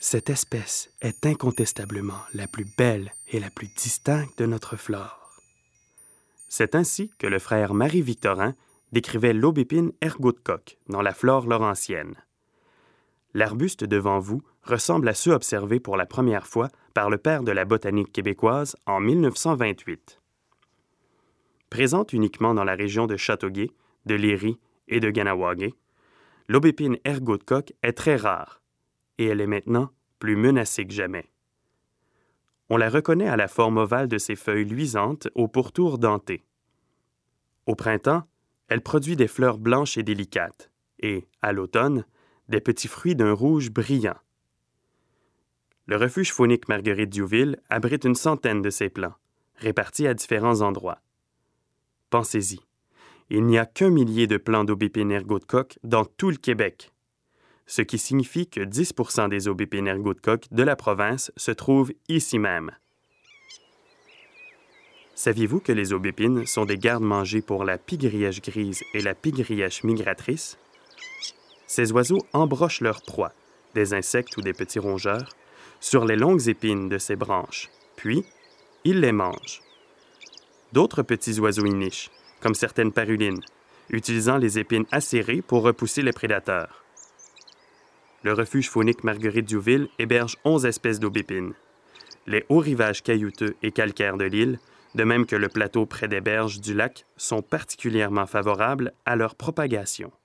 Cette espèce est incontestablement la plus belle et la plus distincte de notre flore. C'est ainsi que le frère Marie-Victorin décrivait l'aubépine ergot de coq dans la flore laurentienne. L'arbuste devant vous ressemble à ceux observés pour la première fois par le père de la botanique québécoise en 1928. Présente uniquement dans la région de Châteauguay, de Léry et de Ganawagé, l'aubépine ergot de coq est très rare et elle est maintenant plus menacée que jamais. On la reconnaît à la forme ovale de ses feuilles luisantes au pourtour denté. Au printemps, elle produit des fleurs blanches et délicates et, à l'automne, des petits fruits d'un rouge brillant. Le refuge faunique Marguerite-Diouville abrite une centaine de ces plants, répartis à différents endroits. Pensez-y, il n'y a qu'1 millier de plants d'aubépine ergot de coq dans tout le Québec, ce qui signifie que 10 % des aubépines ergot de coq de la province se trouvent ici même. Saviez-vous que les aubépines sont des gardes-manger pour la pie-grièche grise et la pie-grièche migratrice? Ces oiseaux embrochent leur proie, des insectes ou des petits rongeurs, sur les longues épines de ces branches, puis ils les mangent. D'autres petits oiseaux y nichent, comme certaines parulines, utilisant les épines acérées pour repousser les prédateurs. Le refuge faunique Marguerite-Diouville héberge 11 espèces d'aubépines. Les hauts rivages caillouteux et calcaires de l'île, de même que le plateau près des berges du lac, sont particulièrement favorables à leur propagation.